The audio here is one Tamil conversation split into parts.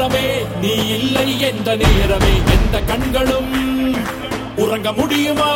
உலகமே நீ இல்லை என்ற நேரமே எந்த கண்களும் உறங்க முடியுமா?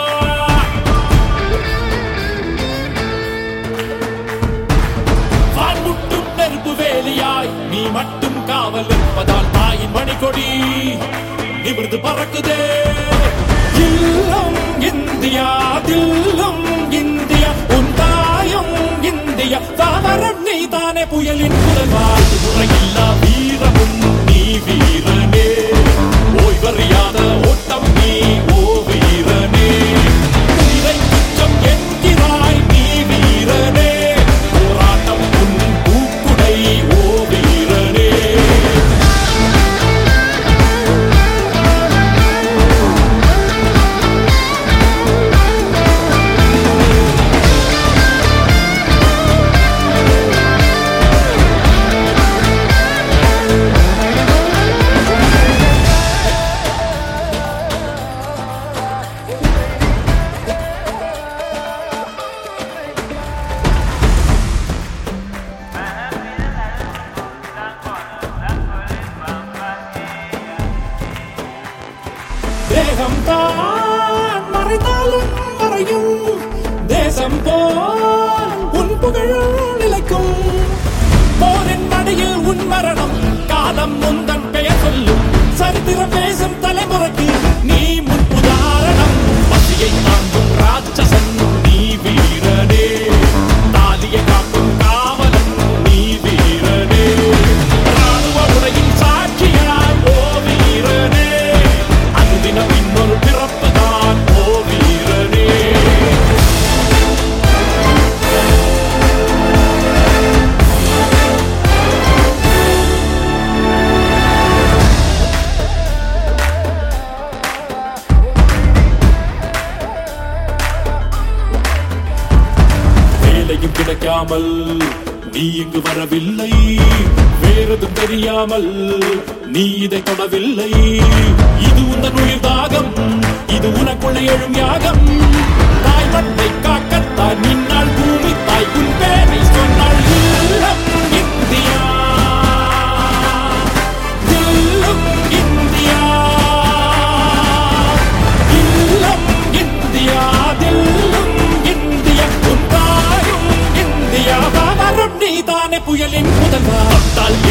வான்முட்டும் நெருப்பு வேலியாய் நீ மட்டும் காவல் இருப்பதால் தாயின் மணிக்கொடி நிமிர்ந்து பறக்குதே. இல்லம் இந்தியா, தில்லம் இந்தியா, உன் தாயும் இந்தியா, தாவரம் நீ தானே புயலின் புலவாய். முறையில்லா வீரமும் நீ வீரனே, ஓய்வறியாத ஓட்டம் நீ ஓ வீரனே. உயிரை குற்றம் என்கிறாய் நீ வீரனே, போராட்டம் உன் பூக்குடை ஓ வீரனே. தேகம் தான் மறைந்தாலும் மறையும், தேசம் போல் உன் புகழ் நிலைக்கும். போரின் மடியில் உன் மரணம், காலம் முந்தன் பெயர் சொல்லும். சரித்திரம் பேசும் தலைமுறைக்கு நீ முன் உதாரணம். பசியை தாங்கும் ராட்சசன் நீ வீரனே, தாலியை காக்கும் காவலன் நீ வீரனே. ராணுவ உடையின் சாட்சியாய் ஓ வீரனே, தினம் இன்னொரு பிறப்புதான் ஓ வீரனே. வேலையும் கிடைக்காமல் நீ இங்கு வரவில்லை, வேறதும் தெரியாமல் நீ இதை தொடவில்லை. இது உந்தன் உயிர் தாகம், இது உனக்குள்ள எழும் யாகம். தாய் மண்ணை காக்கத்தான் நின்னால் பூமி தாய் உன் பேரை சொன்னாள். இல்லம் இந்தியா, இல்லம் இந்தியா, இல்லம் இந்தியா, தில்லம் இந்தியா, உன் தாயும் இந்தியா, வாவரும் நீ தானே புயலின் முதல்வா.